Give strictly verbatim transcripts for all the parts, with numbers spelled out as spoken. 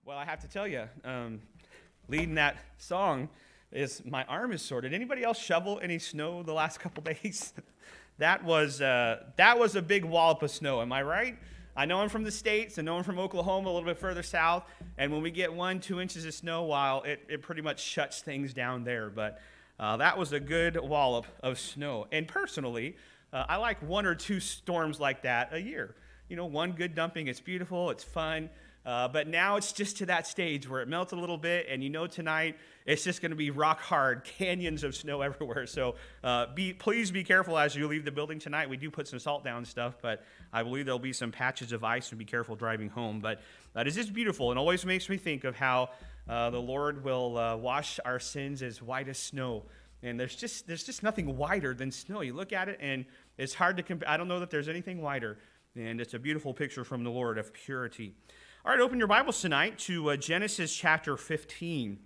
Well, I have to tell you, um, leading that song is my arm is sore. Did anybody else shovel any snow the last couple days? that was uh, that was a big wallop of snow. Am I right? I know I'm from the States. I know I'm from Oklahoma, a little bit further south. And when we get one, two inches of snow, while it, it pretty much shuts things down there. But uh, that was a good wallop of snow. And personally, uh, I like one or two storms like that a year. You know, one good dumping. It's beautiful. It's fun. Uh, but now it's just to that stage where it melts a little bit, and you know tonight it's just going to be rock hard, canyons of snow everywhere. So uh, be please be careful as you leave the building tonight. We do put some salt down and stuff, but I believe there'll be some patches of ice, and be careful driving home. But uh, it's just beautiful, and always makes me think of how uh, the Lord will uh, wash our sins as white as snow. And there's just there's just nothing whiter than snow. You look at it, and it's hard to compare. I don't know that there's anything whiter, and it's a beautiful picture from the Lord of purity. All right, open your Bibles tonight to uh, Genesis chapter fifteen.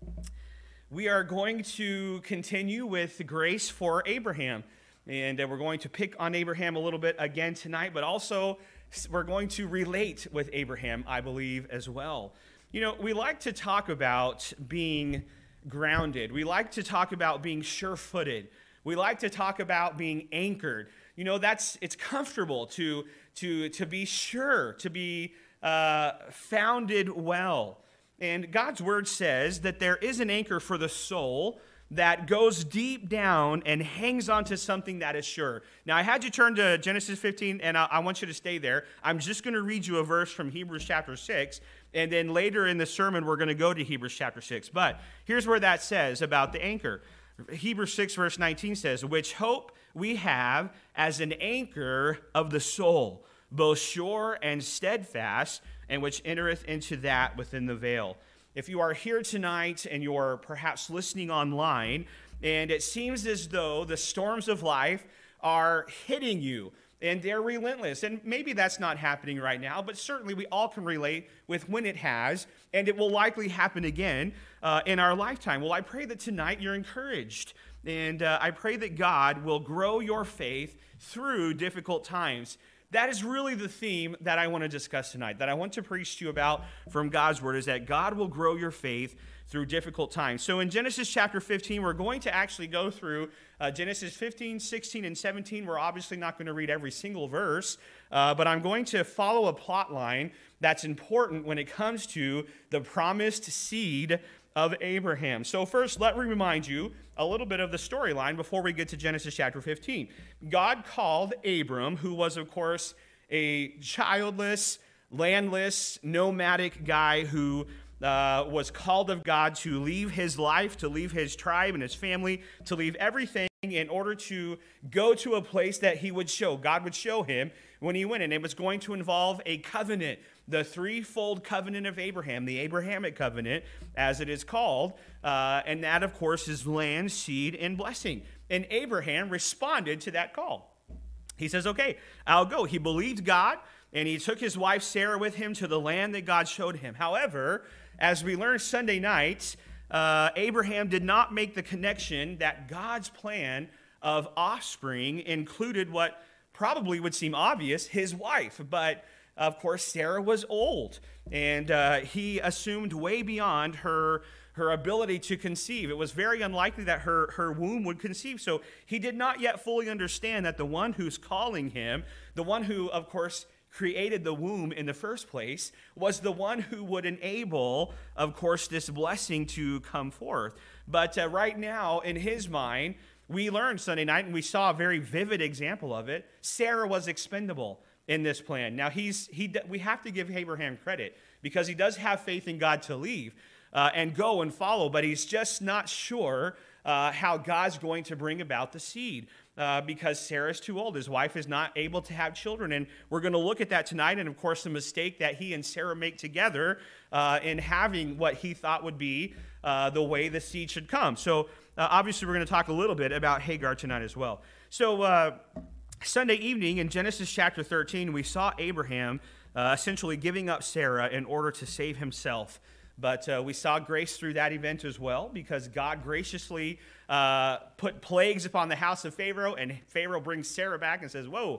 We are going to continue with grace for Abraham, and uh, we're going to pick on Abraham a little bit again tonight, but also we're going to relate with Abraham, I believe, as well. You know, we like to talk about being grounded. We like to talk about being sure-footed. We like to talk about being anchored. You know, that's it's comfortable to to to be sure, to be Uh, founded well. And God's word says that there is an anchor for the soul that goes deep down and hangs onto something that is sure. Now, I had you turn to Genesis fifteen, and I, I want you to stay there. I'm just going to read you a verse from Hebrews chapter six, and then later in the sermon, we're going to go to Hebrews chapter six. But here's where that says about the anchor. Hebrews six, verse nineteen says, "Which hope we have as an anchor of the soul, both sure and steadfast, and which entereth into that within the veil." If you are here tonight and you're perhaps listening online, and it seems as though the storms of life are hitting you, and they're relentless, and maybe that's not happening right now, but certainly we all can relate with when it has, and it will likely happen again uh, in our lifetime. Well, I pray that tonight you're encouraged, and uh, I pray that God will grow your faith through difficult times. That is really the theme that I want to discuss tonight, that I want to preach to you about from God's word, is that God will grow your faith through difficult times. So in Genesis chapter fifteen, we're going to actually go through uh, Genesis fifteen, sixteen, and seventeen. We're obviously not going to read every single verse, uh, but I'm going to follow a plot line that's important when it comes to the promised seed of Abraham. So first, let me remind you a little bit of the storyline before we get to Genesis chapter fifteen. God called Abram, who was, of course, a childless, landless, nomadic guy who uh, was called of God to leave his life, to leave his tribe and his family, to leave everything in order to go to a place that he would show. God would show him when he went, and it was going to involve a covenant, the threefold covenant of Abraham, the Abrahamic covenant, as it is called, uh, and that, of course, is land, seed, and blessing. And Abraham responded to that call. He says, okay, I'll go. He believed God, and he took his wife Sarah with him to the land that God showed him. However, as we learned Sunday night, uh, Abraham did not make the connection that God's plan of offspring included what probably would seem obvious, his wife. But of course, Sarah was old, and uh, he assumed way beyond her, her ability to conceive. It was very unlikely that her, her womb would conceive, so he did not yet fully understand that the one who's calling him, the one who, of course, created the womb in the first place, was the one who would enable, of course, this blessing to come forth. But uh, right now, in his mind, we learned Sunday night, and we saw a very vivid example of it, Sarah was expendable in this plan. Now, he's he we have to give Abraham credit because he does have faith in God to leave uh, and go and follow, but he's just not sure uh, how God's going to bring about the seed uh, because Sarah's too old. His wife is not able to have children, and we're going to look at that tonight, and of course the mistake that he and Sarah make together uh, in having what he thought would be uh, the way the seed should come. So uh, obviously we're going to talk a little bit about Hagar tonight as well. So uh, Sunday evening in Genesis chapter thirteen, we saw Abraham uh, essentially giving up Sarah in order to save himself. But uh, we saw grace through that event as well, because God graciously uh, put plagues upon the house of Pharaoh, and Pharaoh brings Sarah back and says, whoa,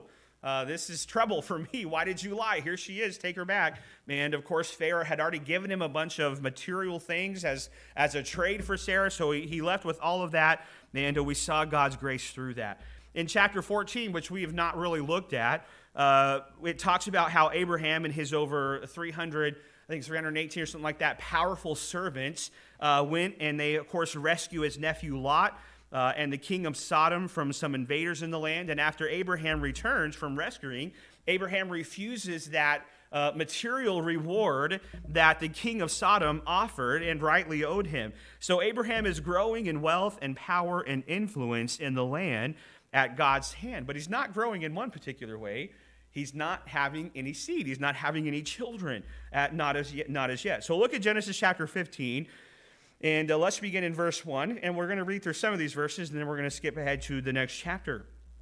Uh, this is trouble for me. Why did you lie? Here she is. Take her back. And, of course, Pharaoh had already given him a bunch of material things as, as a trade for Sarah, so he, he left with all of that, and we saw God's grace through that. In chapter fourteen, which we have not really looked at, uh, it talks about how Abraham and his over three hundred, I think three hundred eighteen or something like that, powerful servants uh, went and they, of course, rescue his nephew Lot uh, and the king of Sodom from some invaders in the land. And after Abraham returns from rescuing, Abraham refuses that uh, material reward that the king of Sodom offered and rightly owed him. So Abraham is growing in wealth and power and influence in the land at God's hand. But he's not growing in one particular way. He's not having any seed. He's not having any children, at, not, as yet, not as yet. So look at Genesis chapter fifteen, and uh, let's begin in verse one. And we're going to read through some of these verses, and then we're going to skip ahead to the next chapter.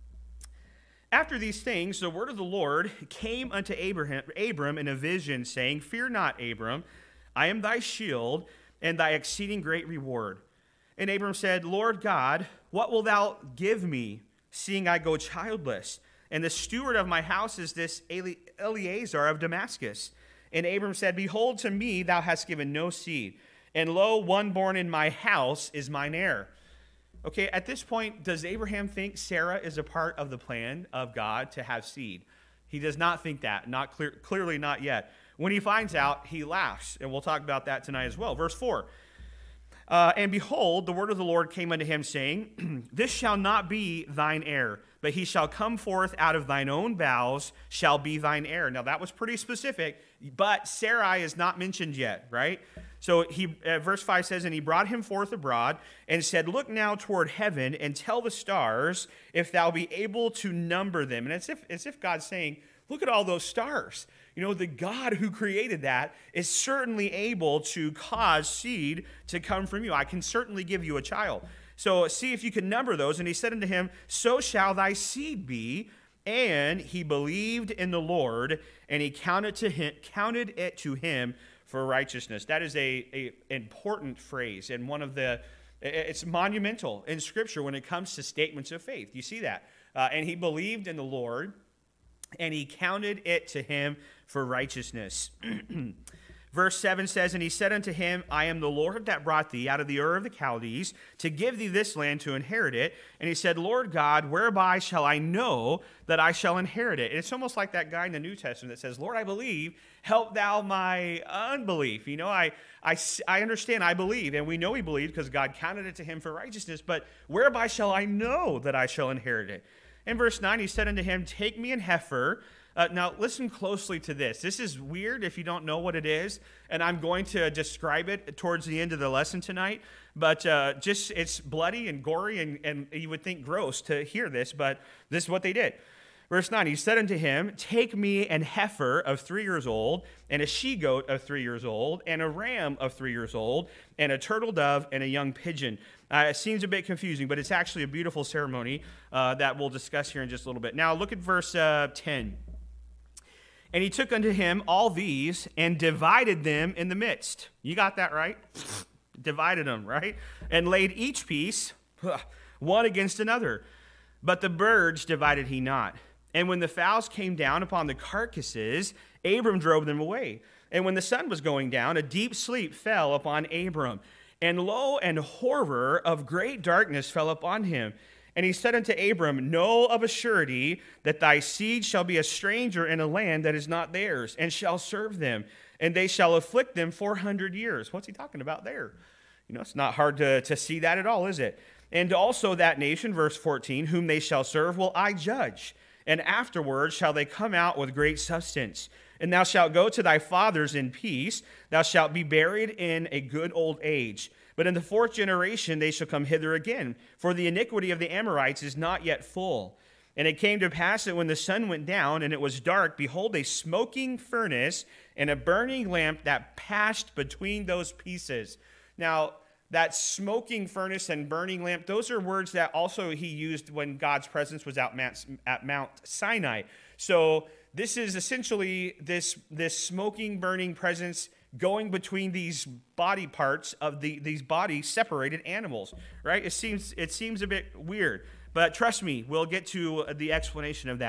After these things, the word of the Lord came unto Abraham, Abram in a vision, saying, Fear not, Abram, I am thy shield and thy exceeding great reward. And Abram said, Lord God, what wilt thou give me, seeing I go childless? And the steward of my house is this Eleazar of Damascus. And Abram said, Behold, to me thou hast given no seed, and lo, one born in my house is mine heir. Okay, at this point, does Abraham think Sarah is a part of the plan of God to have seed? He does not think that, not clear, clearly not yet. When he finds out, he laughs, and we'll talk about that tonight as well. Verse four. Uh, and behold, the word of the Lord came unto him, saying, This shall not be thine heir, but he shall come forth out of thine own bowels, shall be thine heir. Now, that was pretty specific, but Sarai is not mentioned yet, right? So he, uh, verse five says, And he brought him forth abroad, and said, Look now toward heaven, and tell the stars, if thou be able to number them. And it's if, as if God's saying, look at all those stars. You know, the God who created that is certainly able to cause seed to come from you. I can certainly give you a child. So see if you can number those. And he said unto him, So shall thy seed be. And he believed in the Lord, and he counted to him, counted it to him for righteousness. That is a, a important phrase, and one of the, it's monumental in Scripture when it comes to statements of faith. You see that. Uh, and he believed in the Lord, and he counted it to him for righteousness. Verse seven says, And he said unto him, I am the Lord that brought thee out of the Ur of the Chaldees to give thee this land to inherit it. And he said, Lord God, whereby shall I know that I shall inherit it? And it's almost like that guy in the New Testament that says, Lord, I believe, help thou my unbelief. You know, I, I, I understand, I believe, and we know he believed because God counted it to him for righteousness, but whereby shall I know that I shall inherit it? In verse nine, he said unto him, Take me an heifer. Uh, now, listen closely to this. This is weird if you don't know what it is, and I'm going to describe it towards the end of the lesson tonight. But uh, just it's bloody and gory, and, and you would think gross to hear this, but this is what they did. Verse nine, he said unto him, Take me an heifer of three years old, and a she-goat of three years old, and a ram of three years old, and a turtle dove, and a young pigeon. Uh, it seems a bit confusing, but it's actually a beautiful ceremony uh, that we'll discuss here in just a little bit. Now, look at verse uh, ten. And he took unto him all these and divided them in the midst. You got that right? Divided them, right? And laid each piece, one against another. But the birds divided he not. And when the fowls came down upon the carcasses, Abram drove them away. And when the sun was going down, a deep sleep fell upon Abram. And lo, and horror of great darkness fell upon him. And he said unto Abram, Know of a surety that thy seed shall be a stranger in a land that is not theirs, and shall serve them, and they shall afflict them four hundred years. What's he talking about there? You know, it's not hard to, to see that at all, is it? And also that nation, verse fourteen, whom they shall serve will I judge, and afterwards shall they come out with great substance. And thou shalt go to thy fathers in peace, thou shalt be buried in a good old age. But in the fourth generation they shall come hither again, for the iniquity of the Amorites is not yet full. And it came to pass that when the sun went down and it was dark, behold, a smoking furnace and a burning lamp that passed between those pieces. Now, that smoking furnace and burning lamp, those are words that also he used when God's presence was out at Mount Sinai. So this is essentially this, this smoking, burning presence going between these body parts of the, these body separated animals, right? It seems, it seems a bit weird, but trust me, we'll get to the explanation of that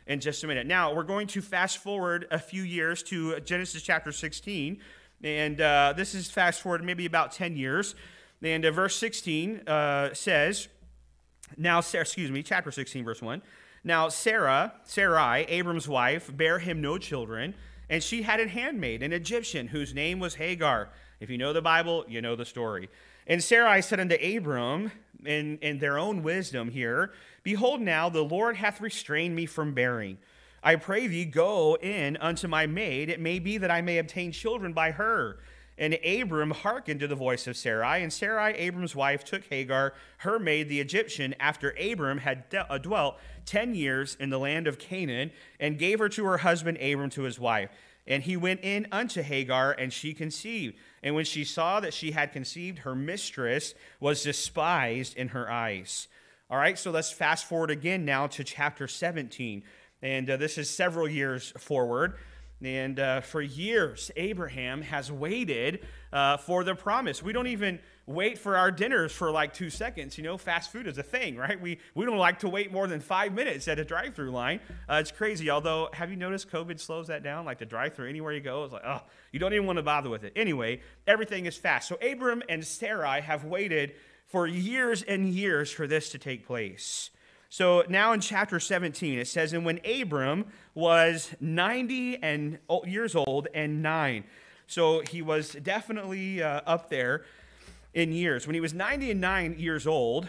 in just a minute. Now, we're going to fast forward a few years to Genesis chapter sixteen, and uh, this is fast forward maybe about ten years. And uh, verse sixteen uh, says, now, Sarah, excuse me, chapter sixteen, verse one. Now, Sarah, Sarai, Abram's wife, bare him no children, and she had a handmaid, an Egyptian, whose name was Hagar. If you know the Bible, you know the story. And Sarai said unto Abram, in, in their own wisdom here, behold now, the Lord hath restrained me from bearing. I pray thee, go in unto my maid. It may be that I may obtain children by her. And Abram hearkened to the voice of Sarai, and Sarai, Abram's wife, took Hagar, her maid, the Egyptian, after Abram had de- dwelt ten years in the land of Canaan, and gave her to her husband Abram to his wife. And he went in unto Hagar, and she conceived. And when she saw that she had conceived, her mistress was despised in her eyes. All right, so let's fast forward again now to chapter seventeen. And uh, this is several years forward. And uh, for years, Abraham has waited uh, for the promise. We don't even wait for our dinners for like two seconds. You know, fast food is a thing, right? We we don't like to wait more than five minutes at a drive-through line. Uh, it's crazy. Although, have you noticed COVID slows that down? Like the drive-through, anywhere you go, it's like, oh, you don't even want to bother with it. Anyway, everything is fast. So Abram and Sarai have waited for years and years for this to take place. So now in chapter seventeen, it says, and when Abram was ninety and years old and nine, so he was definitely uh, up there in years. When he was ninety and nine years old,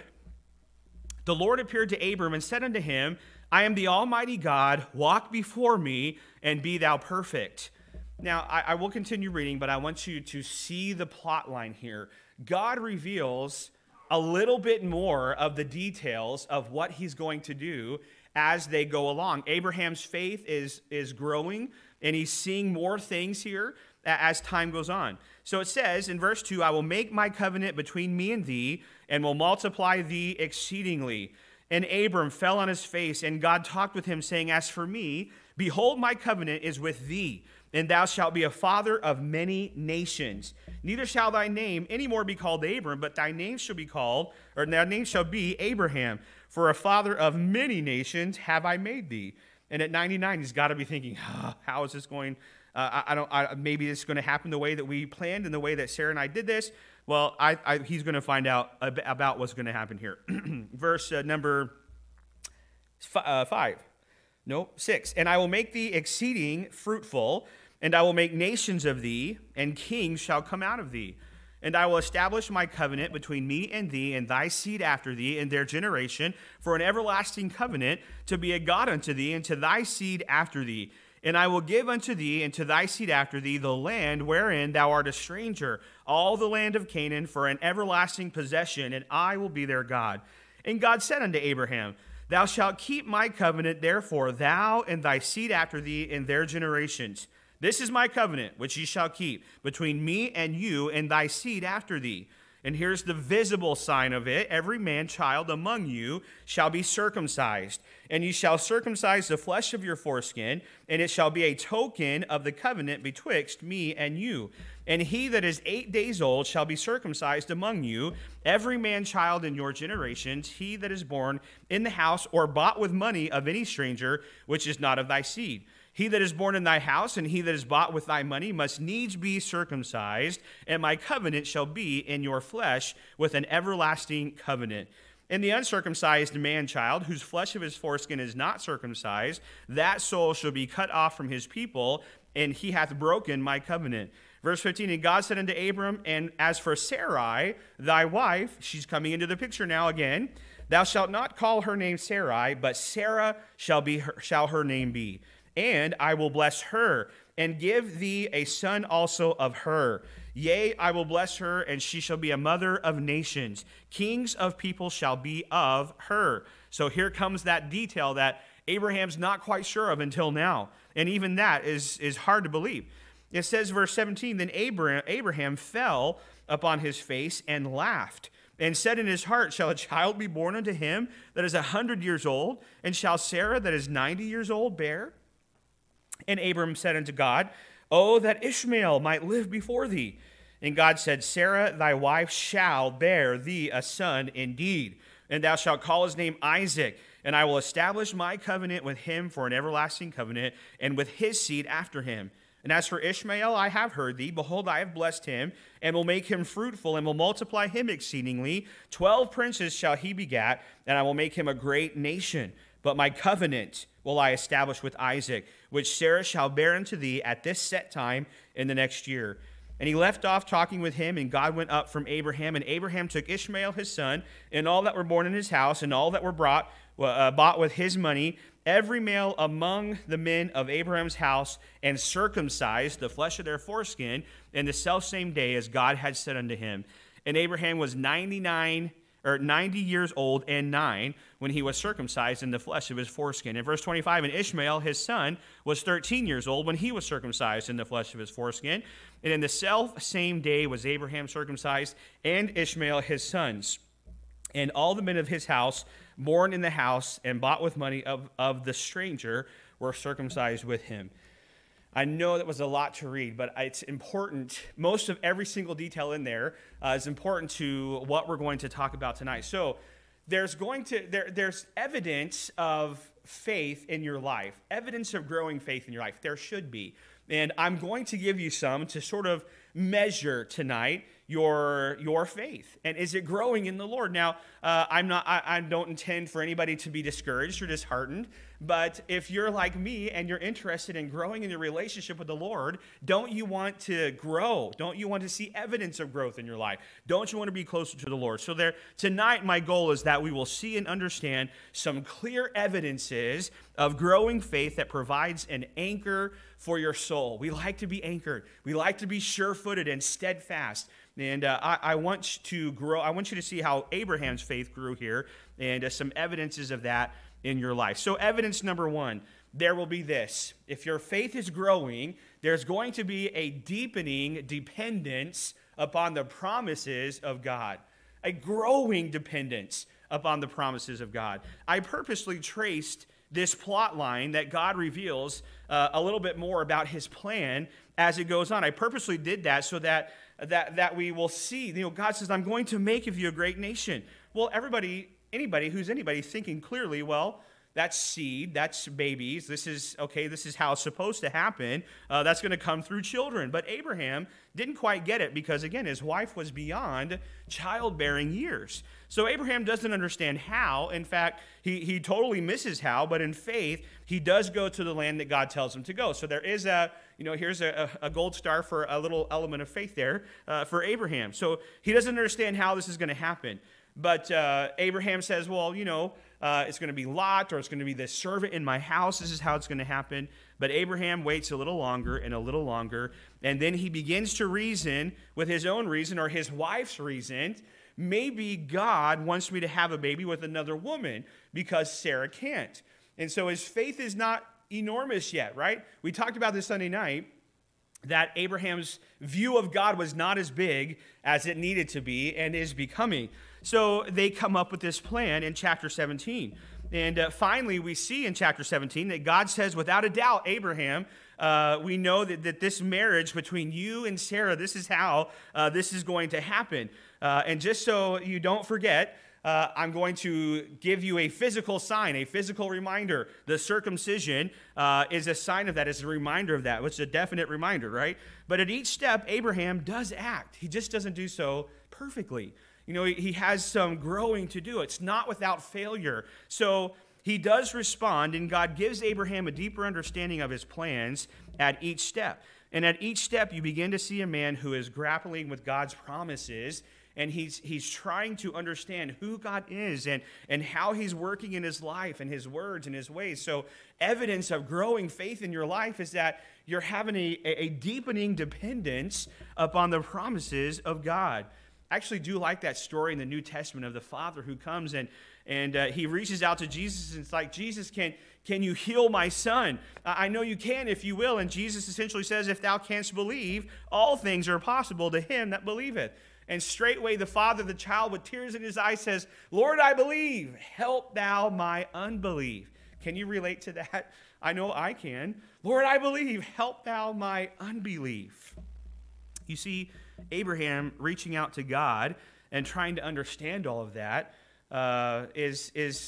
the Lord appeared to Abram and said unto him, I am the Almighty God, walk before me and be thou perfect. Now, I, I will continue reading, but I want you to see the plot line here. God reveals a little bit more of the details of what he's going to do as they go along. Abraham's faith is, is growing, and he's seeing more things here as time goes on. So it says in verse two, I will make my covenant between me and thee, and will multiply thee exceedingly. And Abram fell on his face, and God talked with him, saying, as for me, behold, my covenant is with thee, and thou shalt be a father of many nations. Neither shall thy name any more be called Abram, but thy name shall be called, or thy name shall be Abraham. For a father of many nations have I made thee. And at ninety-nine, he's got to be thinking, oh, how is this going? Uh, I, I don't. I, maybe it's going to happen the way that we planned and the way that Sarah and I did this. Well, I, I, he's going to find out ab- about what's going to happen here. Verse uh, number f- uh, five. No, six. And I will make thee exceeding fruitful, and I will make nations of thee, and kings shall come out of thee. And I will establish my covenant between me and thee, and thy seed after thee, in their generation, for an everlasting covenant, to be a God unto thee, and to thy seed after thee. And I will give unto thee, and to thy seed after thee, the land wherein thou art a stranger, all the land of Canaan, for an everlasting possession, and I will be their God. And God said unto Abraham, thou shalt keep my covenant, therefore, thou and thy seed after thee in their generations. This is my covenant, which ye shall keep, between me and you and thy seed after thee. And here's the visible sign of it. Every man child among you shall be circumcised, and ye shall circumcise the flesh of your foreskin, and it shall be a token of the covenant betwixt me and you. And he that is eight days old shall be circumcised among you, every man child in your generations, he that is born in the house or bought with money of any stranger, which is not of thy seed. He that is born in thy house and he that is bought with thy money must needs be circumcised, and my covenant shall be in your flesh with an everlasting covenant. And the uncircumcised man-child, whose flesh of his foreskin is not circumcised, that soul shall be cut off from his people, and he hath broken my covenant. Verse fifteen, and God said unto Abram, and as for Sarai, thy wife, she's coming into the picture now again, thou shalt not call her name Sarai, but Sarah shall be her, shall her name be. And I will bless her, and give thee a son also of her. Yea, I will bless her, and she shall be a mother of nations. Kings of people shall be of her. So here comes that detail that Abraham's not quite sure of until now. And even that is, is hard to believe. It says, verse seventeen, then Abraham, Abraham fell upon his face and laughed, and said in his heart, shall a child be born unto him that is a hundred years old? And shall Sarah that is ninety years old bear? And Abram said unto God, oh, that Ishmael might live before thee. And God said, Sarah thy wife shall bear thee a son indeed, and thou shalt call his name Isaac, And I will establish my covenant with him for an everlasting covenant, and with his seed after him. And as for Ishmael, I have heard thee. Behold, I have blessed him, and will make him fruitful, and will multiply him exceedingly. Twelve princes shall he begat, and I will make him a great nation. But my covenant will I establish with Isaac, which Sarah shall bear unto thee at this set time in the next year. And he left off talking with him, and God went up from Abraham. And Abraham took Ishmael his son, and all that were born in his house, and all that were brought, uh, bought with his money, every male among the men of Abraham's house, and circumcised the flesh of their foreskin in the selfsame day as God had said unto him. And Abraham was ninety-nine or ninety years old and nine when he was circumcised in the flesh of his foreskin. In verse twenty-five, and Ishmael his son was thirteen years old when he was circumcised in the flesh of his foreskin. And in the self same day was Abraham circumcised, and Ishmael his sons. And all the men of his house, born in the house and bought with money of, of the stranger, were circumcised with him. I know that was a lot to read, but it's important. Most of every single detail in there uh, is important to what we're going to talk about tonight. So there's going to there there's evidence of faith in your life, evidence of growing faith in your life. There should be. And I'm going to give you some to sort of measure tonight your your faith. And is it growing in the Lord? Now, uh, I'm not, I, I don't intend for anybody to be discouraged or disheartened, but if you're like me and you're interested in growing in your relationship with the Lord, don't you want to grow? Don't you want to see evidence of growth in your life? Don't you want to be closer to the Lord? So there, tonight, my goal is that we will see and understand some clear evidences of growing faith that provides an anchor for your soul. We like to be anchored. We like to be sure-footed and steadfast. And uh, I, I want to grow. I want you to see how Abraham's faith grew here, and uh, some evidences of that in your life. So evidence number one, there will be this. If your faith is growing, there's going to be a deepening dependence upon the promises of God. A growing dependence upon the promises of God. I purposely traced this plot line that God reveals uh, a little bit more about his plan as it goes on. I purposely did that so that that that we will see, you know, God says, I'm going to make of you a great nation. Well, everybody, anybody who's anybody thinking clearly, well, that's seed, that's babies. This is, okay, this is how it's supposed to happen. Uh, that's going to come through children. But Abraham didn't quite get it because, again, his wife was beyond childbearing years. So Abraham doesn't understand how. In fact, he, he totally misses how, but in faith, he does go to the land that God tells him to go. So there is a, you know, here's a, a gold star for a little element of faith there uh, for Abraham. So he doesn't understand how this is going to happen. But uh, Abraham says, well, you know, uh, it's going to be Lot, or it's going to be this servant in my house. This is how it's going to happen. But Abraham waits a little longer and a little longer, and then he begins to reason with his own reason or his wife's reason. Maybe God wants me to have a baby with another woman because Sarah can't. And so his faith is not enormous yet, right? We talked about this Sunday night, that Abraham's view of God was not as big as it needed to be and is becoming. So they come up with this plan in chapter seventeen. And uh, finally, we see in chapter seventeen that God says, without a doubt, Abraham, uh, we know that, that this marriage between you and Sarah, this is how uh, this is going to happen. Uh, and just so you don't forget, Uh, I'm going to give you a physical sign, a physical reminder. The circumcision uh, is a sign of that, is a reminder of that, which is a definite reminder, right? But at each step, Abraham does act. He just doesn't do so perfectly. You know, he, he has some growing to do. It's not without failure. So he does respond, and God gives Abraham a deeper understanding of his plans at each step. And at each step, you begin to see a man who is grappling with God's promises, and he's he's trying to understand who God is and, and how he's working in his life and his words and his ways. So evidence of growing faith in your life is that you're having a, a deepening dependence upon the promises of God. I actually do like that story in the New Testament of the father who comes and, and uh, he reaches out to Jesus, and it's like, Jesus, can, can you heal my son? I know you can if you will. And Jesus essentially says, if thou canst believe, all things are possible to him that believeth. And straightway the father, the child with tears in his eyes says, Lord, I believe, help thou my unbelief. Can you relate to that? I know I can. Lord, I believe, help thou my unbelief. You see, Abraham reaching out to God and trying to understand all of that uh, is, is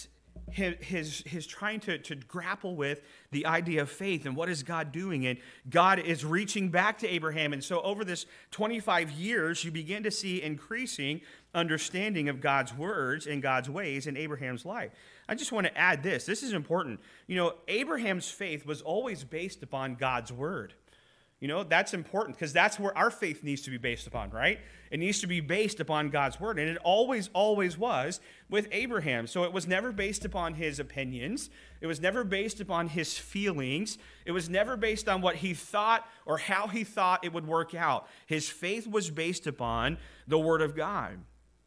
his, his, his trying to, to grapple with the idea of faith and what is God doing. And God is reaching back to Abraham. And so over this twenty-five years, you begin to see increasing understanding of God's words and God's ways in Abraham's life. I just want to add this. This is important. You know, Abraham's faith was always based upon God's word. You know, that's important because that's where our faith needs to be based upon, right? It needs to be based upon God's word. And it always, always was with Abraham. So it was never based upon his opinions. It was never based upon his feelings. It was never based on what he thought or how he thought it would work out. His faith was based upon the word of God.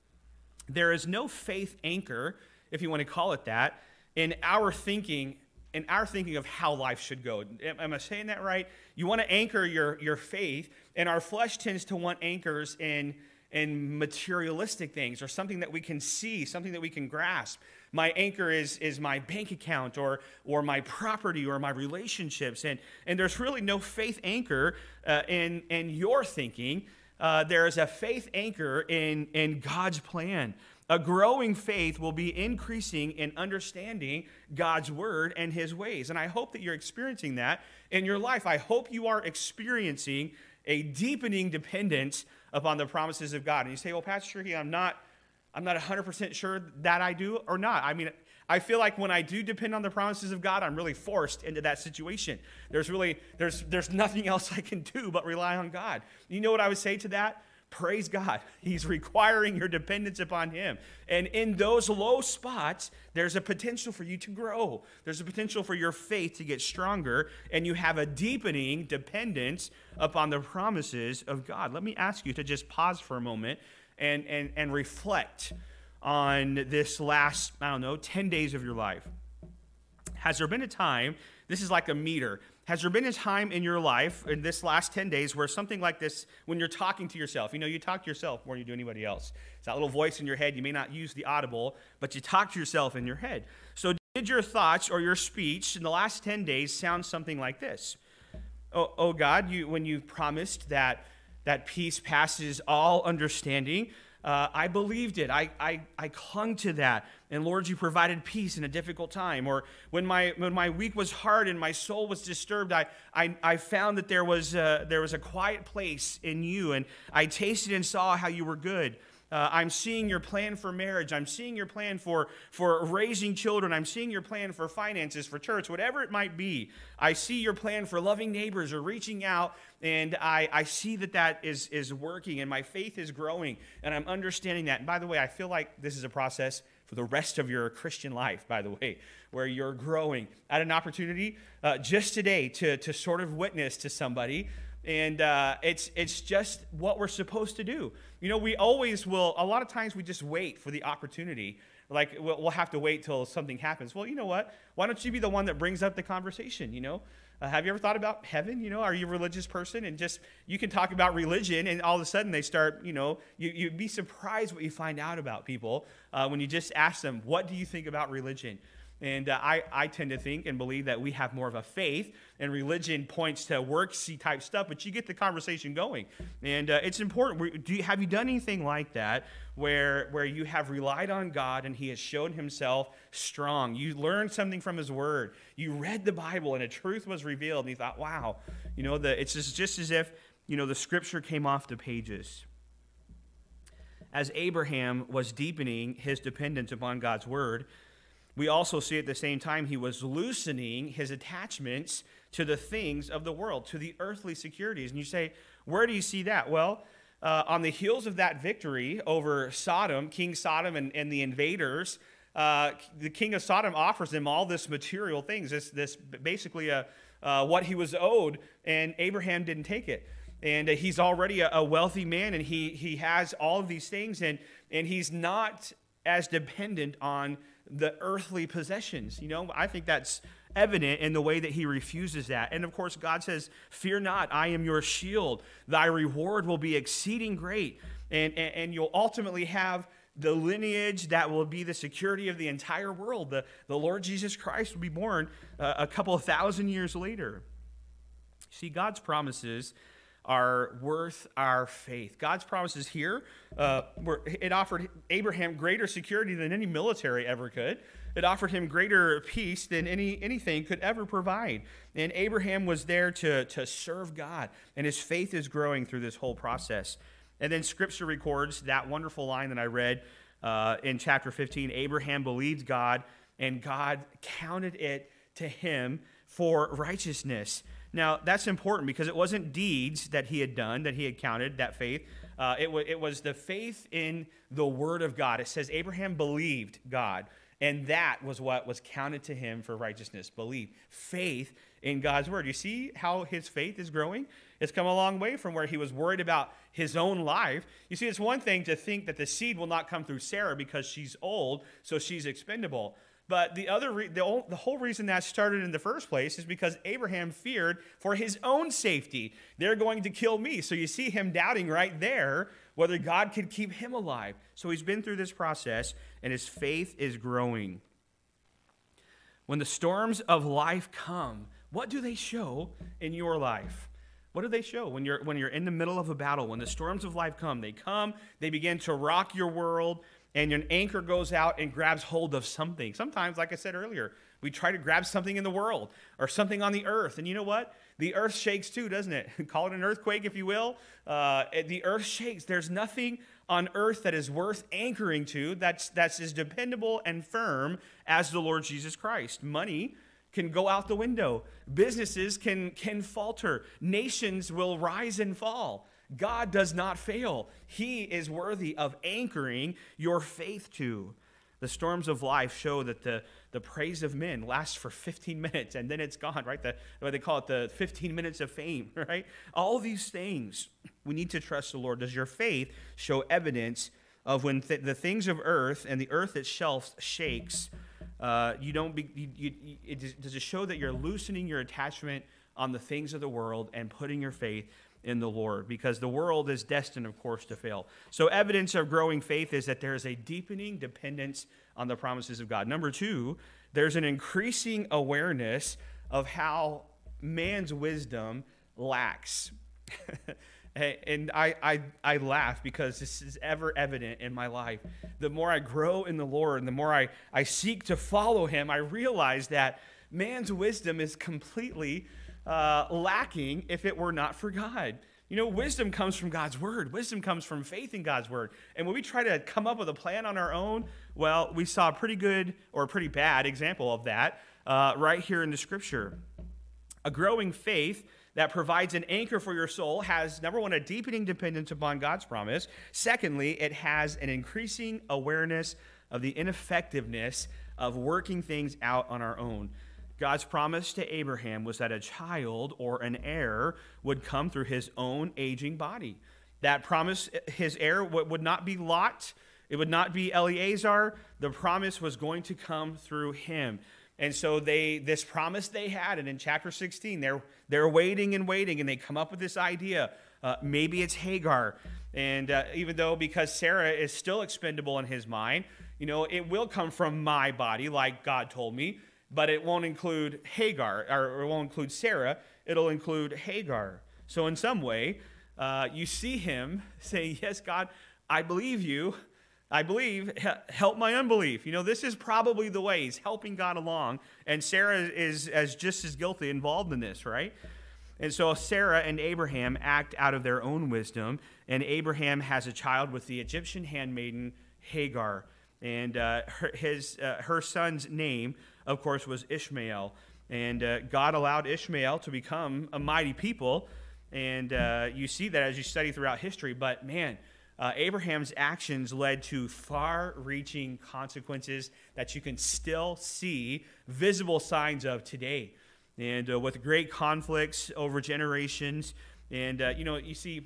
There is no faith anchor, if you want to call it that, in our thinking in our thinking of how life should go. Am I saying that right? You want to anchor your, your faith, and our flesh tends to want anchors in, in materialistic things or something that we can see, something that we can grasp. My anchor is, is my bank account or, or my property or my relationships, and, and there's really no faith anchor uh, in, in your thinking. Uh, there is a faith anchor in, in God's plan. A growing faith will be increasing in understanding God's word and his ways. And I hope that you're experiencing that in your life. I hope you are experiencing a deepening dependence upon the promises of God. And you say, well, Pastor Cherokee, I'm not, I'm not one hundred percent sure that I do or not. I mean, I feel like when I do depend on the promises of God, I'm really forced into that situation. There's really, there's, there's nothing else I can do but rely on God. You know what I would say to that? Praise God. He's requiring your dependence upon him. And in those low spots, there's a potential for you to grow. There's a potential for your faith to get stronger, and you have a deepening dependence upon the promises of God. Let me ask you to just pause for a moment and, and, and reflect on this last, I don't know, ten days of your life. Has there been a time, this is like a meter, has there been a time in your life in this last ten days where something like this, when you're talking to yourself, you know, you talk to yourself more than you do anybody else. It's that little voice in your head. You may not use the audible, but you talk to yourself in your head. So did your thoughts or your speech in the last ten days sound something like this? Oh, oh God, you, when you promised that, that peace passes all understanding, Uh, I believed it. I, I, I clung to that. And Lord, you provided peace in a difficult time. Or when my when my week was hard and my soul was disturbed, I I, I found that there was a, there was a quiet place in you, and I tasted and saw how you were good. Uh, I'm seeing your plan for marriage. I'm seeing your plan for, for raising children. I'm seeing your plan for finances, for church, whatever it might be. I see your plan for loving neighbors or reaching out, and I, I see that that is, is working, and my faith is growing, and I'm understanding that. And by the way, I feel like this is a process for the rest of your Christian life, by the way, where you're growing. I had an opportunity uh, just today to, to sort of witness to somebody. And uh, it's it's just what we're supposed to do. You know, we always will, a lot of times we just wait for the opportunity. Like, we'll, we'll have to wait till something happens. Well, you know what? Why don't you be the one that brings up the conversation, you know? Uh, have you ever thought about heaven? You know, are you a religious person? And just, you can talk about religion, and all of a sudden they start, you know, you, you'd be surprised what you find out about people uh, when you just ask them, what do you think about religion? And uh, I, I tend to think and believe that we have more of a faith, and religion points to worksy type stuff, but you get the conversation going. And uh, it's important. Do you, have you done anything like that where, where you have relied on God and he has shown himself strong? You learned something from his word. You read the Bible and a truth was revealed, and you thought, wow, you know, the, it's just, just as if, you know, the scripture came off the pages. As Abraham was deepening his dependence upon God's word, we also see at the same time he was loosening his attachments to the things of the world, to the earthly securities. And you say, where do you see that? Well, uh, on the heels of that victory over Sodom, King Sodom and, and the invaders, uh, the king of Sodom offers him all this material things, this, this basically a, uh, what he was owed, and Abraham didn't take it. And uh, he's already a, a wealthy man, and he, he has all of these things, and, and he's not as dependent on the earthly possessions. You know, I think that's evident in the way that he refuses that. And of course, God says, fear not, I am your shield. Thy reward will be exceeding great. And, and, and you'll ultimately have the lineage that will be the security of the entire world. The, the Lord Jesus Christ will be born uh, a couple of thousand years later. See, God's promises are worth our faith. God's promises here, uh, were, it offered Abraham greater security than any military ever could. It offered him greater peace than any anything could ever provide. And Abraham was there to, to serve God, and his faith is growing through this whole process. And then Scripture records that wonderful line that I read uh, in chapter fifteen. Abraham believed God, and God counted it to him for righteousness. Now, that's important because it wasn't deeds that he had done, that he had counted, that faith. Uh, it, w- it was the faith in the Word of God. It says Abraham believed God, and that was what was counted to him for righteousness. Belief, faith in God's Word. You see how his faith is growing? It's come a long way from where he was worried about his own life. You see, it's one thing to think that the seed will not come through Sarah because she's old, so she's expendable. But the other, re- the, the whole reason that started in the first place is because Abraham feared for his own safety. They're going to kill me. So you see him doubting right there whether God could keep him alive. So he's been through this process, and his faith is growing. When the storms of life come, what do they show in your life? What do they show when you're when you're in the middle of a battle? When the storms of life come, they come, they begin to rock your world, and your anchor goes out and grabs hold of something. Sometimes, like I said earlier, we try to grab something in the world or something on the earth. And you know what? The earth shakes too, doesn't it? Call it an earthquake if you will. Uh, the earth shakes. There's nothing on earth that is worth anchoring to that's, that's as dependable and firm as the Lord Jesus Christ. Money can go out the window. Businesses can, can falter. Nations will rise and fall. God does not fail. He is worthy of anchoring your faith to. The storms of life show that the, the praise of men lasts for fifteen minutes and then it's gone, right? The, what they call it, the fifteen minutes of fame, right? All these things, we need to trust the Lord. Does your faith show evidence of when th- the things of earth and the earth itself shakes? Uh, you don't be, you, you, it, does it show that you're loosening your attachment on the things of the world and putting your faith in the Lord? Because the world is destined, of course, to fail. So evidence of growing faith is that there is a deepening dependence on the promises of God. Number two, there's an increasing awareness of how man's wisdom lacks. And I, I, I laugh because this is ever evident in my life. The more I grow in the Lord and the more I, I seek to follow him, I realize that man's wisdom is completely uh, lacking if it were not for God. You know, wisdom comes from God's word. Wisdom comes from faith in God's word. And when we try to come up with a plan on our own, well, we saw a pretty good or a pretty bad example of that uh, right here in the scripture. A growing faith that provides an anchor for your soul has, number one, a deepening dependence upon God's promise. Secondly, it has an increasing awareness of the ineffectiveness of working things out on our own. God's promise to Abraham was that a child or an heir would come through his own aging body. That promise, his heir would not be Lot. It would not be Eleazar. The promise was going to come through him. And so they, this promise they had, and in chapter sixteen, they're, they're waiting and waiting, and they come up with this idea. Uh, maybe it's Hagar. And uh, even though, because Sarah is still expendable in his mind, you know, it will come from my body, like God told me, but it won't include Hagar, or it won't include Sarah. It'll include Hagar. So in some way, uh, you see him saying, yes, God, I believe you. I believe, help my unbelief. You know, this is probably the way. He's helping God along. And Sarah is as just as guilty involved in this, right? And so Sarah and Abraham act out of their own wisdom. And Abraham has a child with the Egyptian handmaiden Hagar. And uh, her, his, uh, her son's name, of course, was Ishmael. And uh, God allowed Ishmael to become a mighty people. And uh, you see that as you study throughout history. But man, Uh, Abraham's actions led to far-reaching consequences that you can still see visible signs of today. And uh, with great conflicts over generations. And, uh, you know, you see,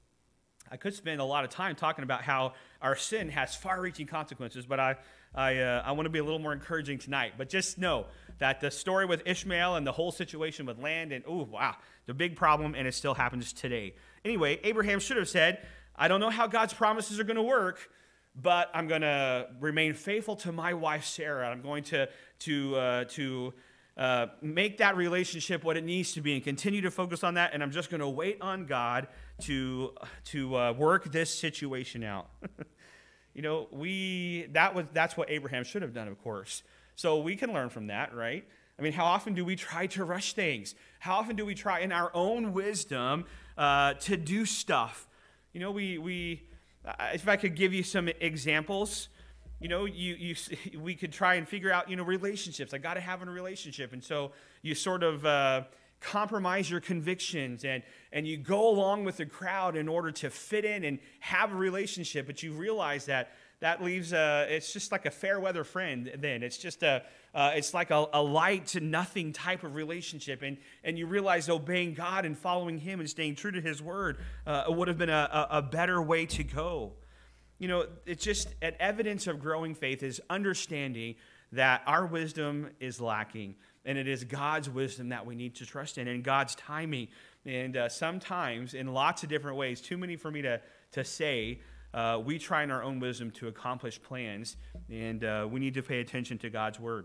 I could spend a lot of time talking about how our sin has far-reaching consequences, but I, I, uh, I want to be a little more encouraging tonight. But just know that the story with Ishmael and the whole situation with land, and, oh, wow, the big problem, and it still happens today. Anyway, Abraham should have said, I don't know how God's promises are going to work, but I'm going to remain faithful to my wife, Sarah. I'm going to, to, uh, to uh, make that relationship what it needs to be and continue to focus on that, and I'm just going to wait on God to, to uh, work this situation out. You know, we that was that's what Abraham should have done, of course. So we can learn from that, right? I mean, how often do we try to rush things? How often do we try in our own wisdom uh, to do stuff? You know, we we uh, if I could give you some examples, you know, you you we could try and figure out, you know, relationships. I got to have a relationship, and so you sort of uh, compromise your convictions and and you go along with the crowd in order to fit in and have a relationship, but you realize that that leaves a, it's just like a fair weather friend then. It's just a, uh, it's like a, a light to nothing type of relationship. And, and you realize obeying God and following him and staying true to his word uh, would have been a, a, a better way to go. You know, it's just an evidence of growing faith is understanding that our wisdom is lacking. And it is God's wisdom that we need to trust in and God's timing. And uh, sometimes in lots of different ways, too many for me to, to say, Uh, we try in our own wisdom to accomplish plans, and uh, we need to pay attention to God's word.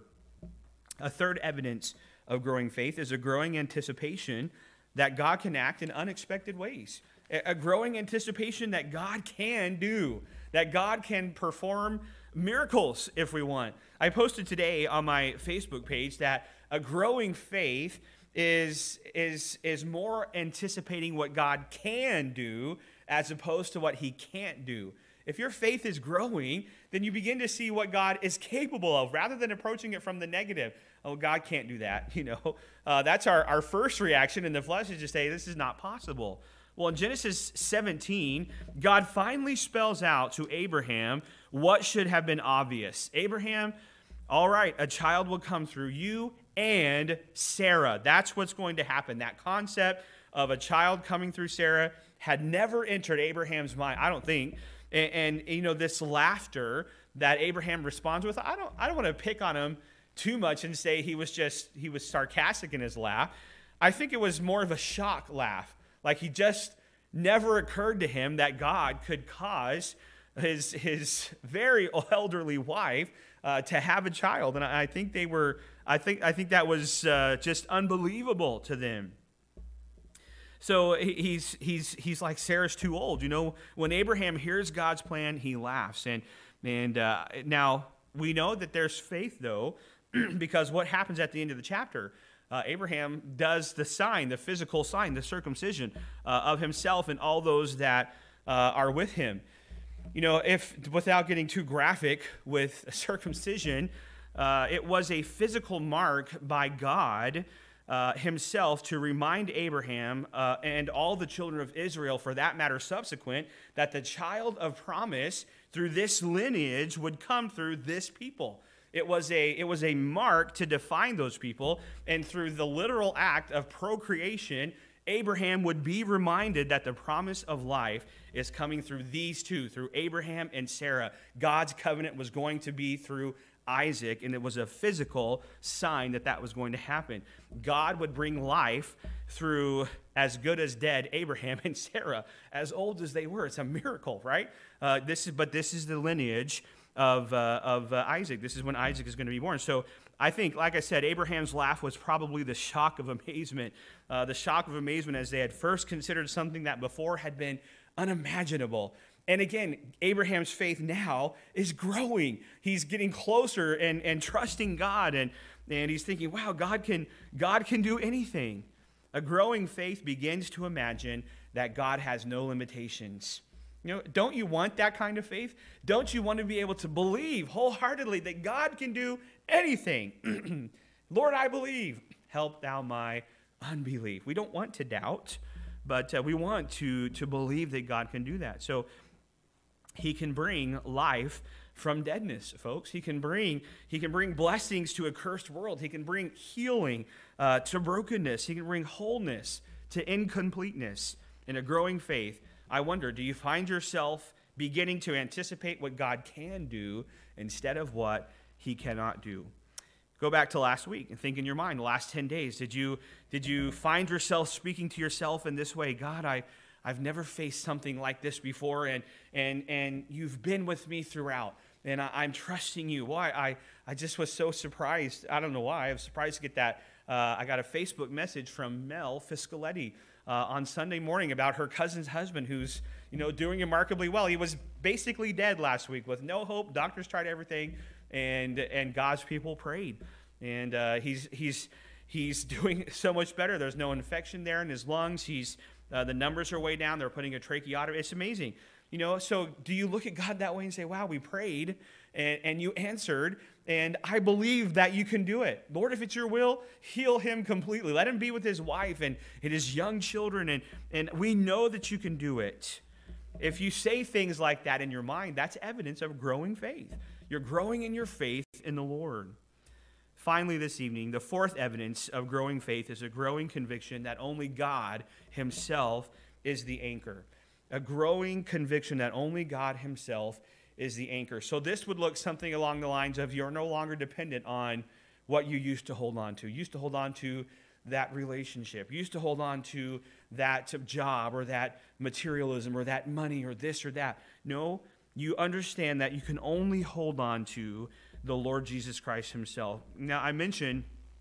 A third evidence of growing faith is a growing anticipation that God can act in unexpected ways. A, a growing anticipation that God can do, that God can perform miracles if we want. I posted today on my Facebook page that a growing faith is, is, is more anticipating what God can do as opposed to what he can't do. If your faith is growing, then you begin to see what God is capable of rather than approaching it from the negative. Oh, God can't do that, you know. Uh, that's our, our first reaction in the flesh is to say, this is not possible. Well, in Genesis seventeen, God finally spells out to Abraham what should have been obvious. Abraham, all right, a child will come through you and Sarah. That's what's going to happen. That concept of a child coming through Sarah had never entered Abraham's mind, I don't think. And, and you know, this laughter that Abraham responds with, I don't I don't want to pick on him too much and say he was just, he was sarcastic in his laugh. I think it was more of a shock laugh. Like he just never occurred to him that God could cause his, his very elderly wife uh, to have a child. And I, I think they were, I think, I think that was uh, just unbelievable to them. So he's he's he's like, Sarah's too old. You know, when Abraham hears God's plan, he laughs. And and uh, now we know that there's faith, though, because what happens at the end of the chapter? Uh, Abraham does the sign, the physical sign, the circumcision uh, of himself and all those that uh, are with him. You know, if without getting too graphic with circumcision, uh, it was a physical mark by God Uh, himself to remind Abraham uh, and all the children of Israel, for that matter subsequent, that the child of promise through this lineage would come through this people. It was a, it was a mark to define those people, and through the literal act of procreation, Abraham would be reminded that the promise of life is coming through these two, through Abraham and Sarah. God's covenant was going to be through Isaac, and it was a physical sign that that was going to happen. God would bring life through as good as dead Abraham and Sarah, as old as they were. It's a miracle, right? Uh, this is, but this is the lineage of uh, of uh, Isaac. This is when Isaac is going to be born. So I think, like I said, Abraham's laugh was probably the shock of amazement, uh, the shock of amazement as they had first considered something that before had been unimaginable. And again, Abraham's faith now is growing. He's getting closer and, and trusting God, and, and he's thinking, wow, God can, God can do anything. A growing faith begins to imagine that God has no limitations. You know, don't you want that kind of faith? Don't you want to be able to believe wholeheartedly that God can do anything? Lord, I believe. Help thou my unbelief. We don't want to doubt, but uh, we want to, to believe that God can do that. So he can bring life from deadness, folks. He can bring he can bring blessings to a cursed world. He can bring healing uh, to brokenness. He can bring wholeness to incompleteness. In a growing faith, I wonder, do you find yourself beginning to anticipate what God can do instead of what he cannot do? Go back to last week and think in your mind, the last ten days, did you did you find yourself speaking to yourself in this way? God, I I've never faced something like this before, and and and you've been with me throughout. and I, I'm trusting you. Why? I, I just was so surprised. I don't know why. I was surprised to get that. Uh, I got a Facebook message from Mel Fiscaletti uh, on Sunday morning about her cousin's husband who's, you know, doing remarkably well. He was basically dead last week with no hope. Doctors tried everything, and and God's people prayed. And uh, he's he's he's doing so much better. There's no infection there in his lungs. He's uh, the numbers are way down. They're putting a tracheotomy. It's amazing. You know, so do you look at God that way and say, wow, we prayed and, and you answered, and I believe that you can do it. Lord, if it's your will, heal him completely. Let him be with his wife and, and his young children, and, and we know that you can do it. If you say things like that in your mind, that's evidence of growing faith. You're growing in your faith in the Lord. Finally, this evening, the fourth evidence of growing faith is a growing conviction that only God himself is the anchor. A growing conviction that only God himself is the anchor. So this would look something along the lines of you're no longer dependent on what you used to hold on to. You used to hold on to that relationship. You used to hold on to that job or that materialism or that money or this or that. No, you understand that you can only hold on to the Lord Jesus Christ himself. Now, I mentioned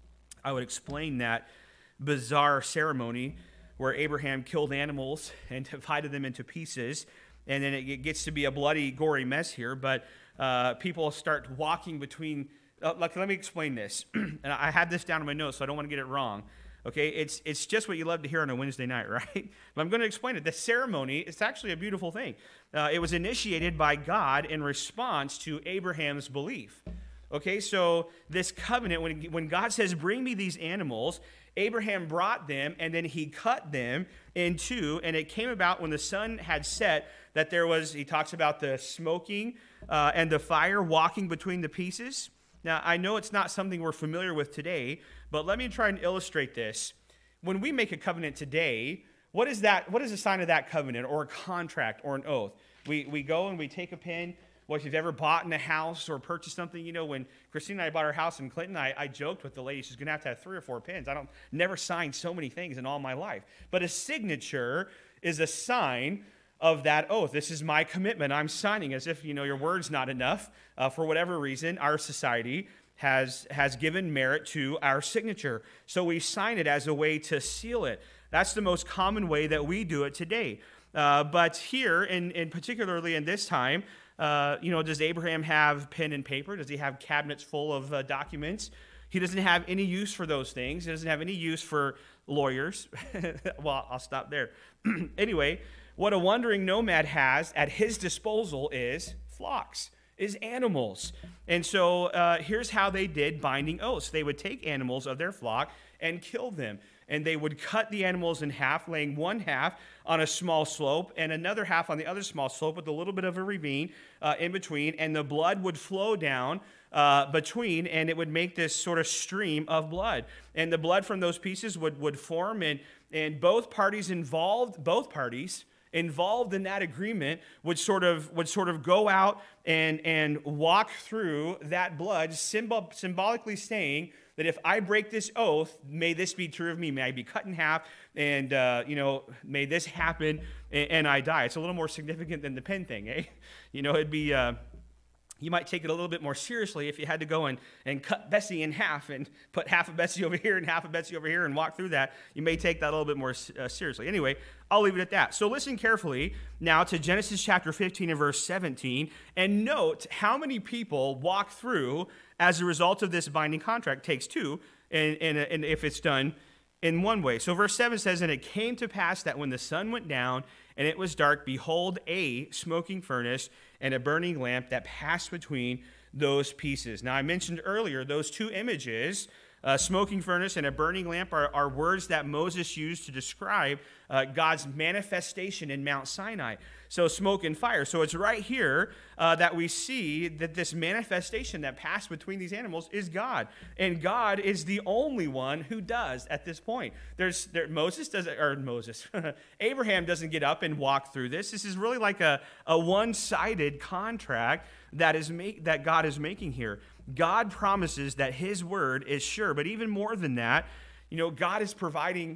I would explain that bizarre ceremony where Abraham killed animals and divided them into pieces, and then it gets to be a bloody, gory mess here, but uh, people start walking between, uh, like, let me explain this, and I had this down in my notes, so I don't want to get it wrong, okay? It's it's just what you love to hear on a Wednesday night, right? But I'm going to explain it. The ceremony, it's actually a beautiful thing. Uh, it was initiated by God in response to Abraham's belief. Okay, so this covenant, when, when God says, bring me these animals, Abraham brought them, and then he cut them in two, and it came about when the sun had set that there was, he talks about the smoking uh, and the fire walking between the pieces. Now, I know it's not something we're familiar with today, but let me try and illustrate this. When we make a covenant today, what is that? What is a sign of that covenant or a contract or an oath? We, we go and we take a pen. Well, if you've ever bought in a house or purchased something, you know, when Christine and I bought our house in Clinton, I, I joked with the lady, she's going to have to have three or four pens. I don't never signed so many things in all my life. But a signature is a sign of that oath. This is my commitment. I'm signing as if, you know, your word's not enough. Uh, for whatever reason, our society has, has given merit to our signature. So we sign it as a way to seal it. That's the most common way that we do it today. Uh, but here, and, and particularly in this time, Uh, you know, does Abraham have pen and paper? Does he have cabinets full of uh, documents? He doesn't have any use for those things. He doesn't have any use for lawyers. Well, I'll stop there. Anyway, what a wandering nomad has at his disposal is flocks, is animals. And so uh, here's how they did binding oaths. They would take animals of their flock and kill them. And they would cut the animals in half, laying one half on a small slope and another half on the other small slope with a little bit of a ravine uh, in between. And the blood would flow down uh, between, and it would make this sort of stream of blood. And the blood from those pieces would, would form, and, and both parties involved, both parties involved in that agreement would sort of would sort of go out and, and walk through that blood, symbol, symbolically saying that if I break this oath, may this be true of me. May I be cut in half, and uh, you know, may this happen, and, and I die. It's a little more significant than the pen thing, eh? You know, it'd be. Uh, You might take it a little bit more seriously if you had to go and, and cut Bessie in half and put half of Bessie over here and half of Bessie over here and walk through that. You may take that a little bit more uh, seriously. Anyway, I'll leave it at that. So listen carefully now to Genesis chapter fifteen and verse seventeen, and note how many people walk through as a result of this binding contract. It takes two, and, and, and if it's done in one way. So verse seven says, "And it came to pass that when the sun went down and it was dark, behold, a smoking furnace and a burning lamp that passed between those pieces." Now, I mentioned earlier those two images, a smoking furnace and a burning lamp, are, are words that Moses used to describe uh, God's manifestation in Mount Sinai. So smoke and fire. So it's right here uh, that we see that this manifestation that passed between these animals is God. And God is the only one who does at this point. There's there, Moses doesn't, or Moses, Abraham doesn't get up and walk through this. This is really like a, a one-sided contract that is make, that God is making here. God promises that his word is sure, but even more than that, you know, God is providing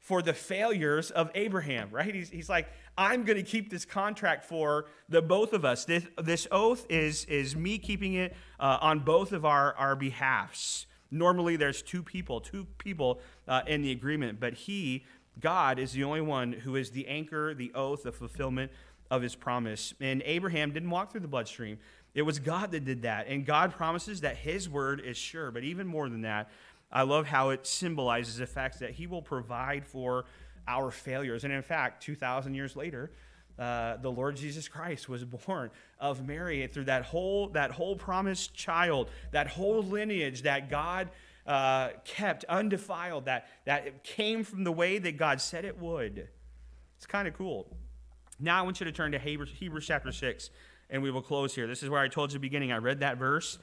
for the failures of Abraham, right? He's, he's like, I'm going to keep this contract for the both of us. This, this oath is, is me keeping it uh, on both of our, our behalfs. Normally, there's two people, two people uh, in the agreement, but he, God, is the only one who is the anchor, the oath, the fulfillment of his promise. And Abraham didn't walk through the bloodstream. It was God that did that. And God promises that his word is sure. But even more than that, I love how it symbolizes the fact that he will provide for our failures. And in fact, two thousand years later, uh, the Lord Jesus Christ was born of Mary through that whole, that whole promised child, that whole lineage that God uh, kept undefiled, that, that it came from the way that God said it would. It's kind of cool. Now I want you to turn to Hebrews, Hebrews chapter six, and we will close here. This is where I told you at the beginning. I read that verse.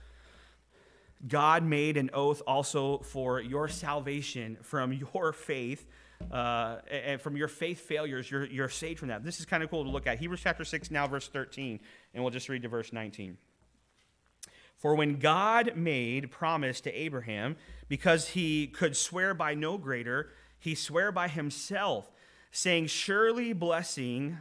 God made an oath also for your salvation from your faith, uh, and from your faith failures. You're, you're saved from that. This is kind of cool to look at. Hebrews chapter six, now verse thirteen, and we'll just read to verse nineteen. For when God made promise to Abraham, because he could swear by no greater, he sware by himself, saying, surely blessing,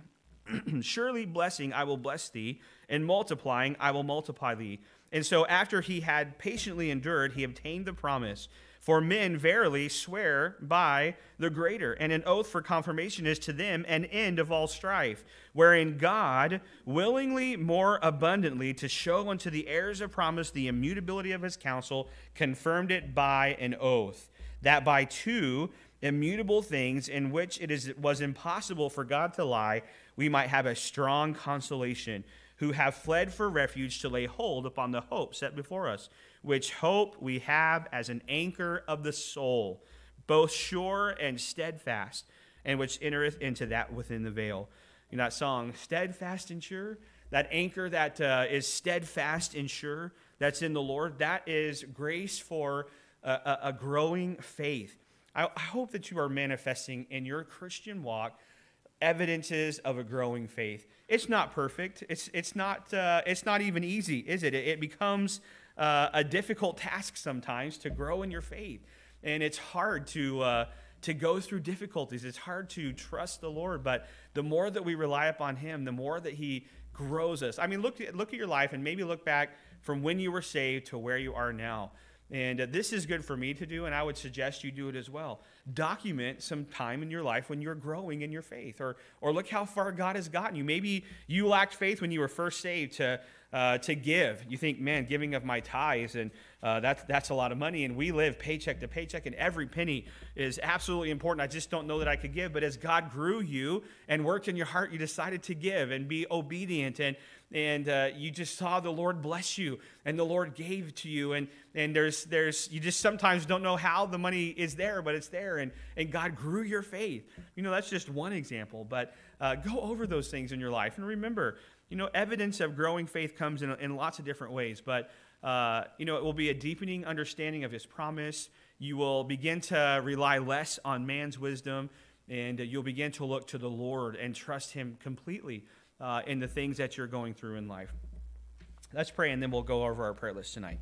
surely blessing I will bless thee, and multiplying I will multiply thee. And so after he had patiently endured, he obtained the promise. For men verily swear by the greater, and an oath for confirmation is to them an end of all strife, wherein God, willingly more abundantly to show unto the heirs of promise the immutability of his counsel, confirmed it by an oath, that by two immutable things in which it is, was impossible for God to lie, we might have a strong consolation, who have fled for refuge to lay hold upon the hope set before us, which hope we have as an anchor of the soul, both sure and steadfast, and which entereth into that within the veil. In that song, steadfast and sure, that anchor that uh, is steadfast and sure, that's in the Lord, that is grace for a, a, a growing faith. I, I hope that you are manifesting in your Christian walk evidences of a growing faith. It's not perfect. It's it's not uh, it's not even easy, is it? It, it becomes uh, a difficult task sometimes to grow in your faith, and it's hard to uh, to go through difficulties. It's hard to trust the Lord, but the more that we rely upon Him, the more that He grows us. I mean, look at, look at your life and maybe look back from when you were saved to where you are now. And uh, this is good for me to do, and I would suggest you do it as well. Document some time in your life when you're growing in your faith, or or look how far God has gotten you. Maybe you lacked faith when you were first saved to uh, to give. You think, man, giving of my tithes, and uh, that's that's a lot of money, and we live paycheck to paycheck, and every penny is absolutely important. I just don't know that I could give. But as God grew you and worked in your heart, you decided to give and be obedient, and and uh, you just saw the Lord bless you, and the Lord gave to you, and and there's there's you just sometimes don't know how the money is there, but it's there, and and God grew your faith. You know, that's just one example, but uh, go over those things in your life, and remember, you know, evidence of growing faith comes in in lots of different ways, but uh, you know, it will be a deepening understanding of His promise. You will begin to rely less on man's wisdom, and uh, you'll begin to look to the Lord and trust Him completely Uh, in the things that you're going through in life. Let's pray, and then we'll go over our prayer list tonight.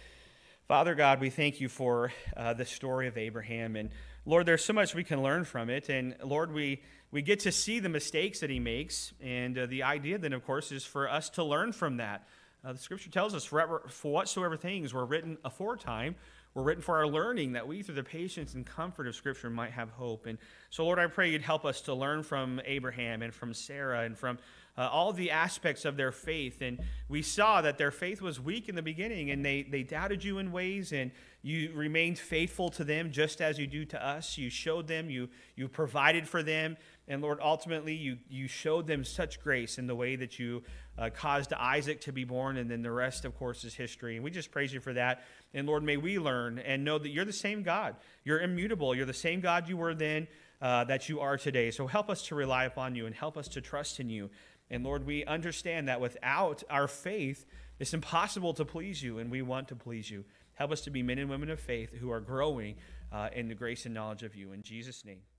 Father God, we thank you for uh, the story of Abraham. And Lord, there's so much we can learn from it. And Lord, we, we get to see the mistakes that he makes. And uh, the idea then, of course, is for us to learn from that. Uh, the scripture tells us, for, for whatsoever things were written aforetime, were written for our learning, that we, through the patience and comfort of Scripture, might have hope. And so, Lord, I pray you'd help us to learn from Abraham and from Sarah and from uh, all the aspects of their faith. And we saw that their faith was weak in the beginning, and they, they doubted you in ways, and you remained faithful to them just as you do to us. You showed them, you, you provided for them, and Lord, ultimately, you, you showed them such grace in the way that you uh, caused Isaac to be born, and then the rest, of course, is history. And we just praise you for that. And Lord, may we learn and know that you're the same God. You're immutable. You're the same God you were then uh, that you are today. So help us to rely upon you and help us to trust in you. And Lord, we understand that without our faith, it's impossible to please you, and we want to please you. Help us to be men and women of faith who are growing uh, in the grace and knowledge of you. In Jesus' name.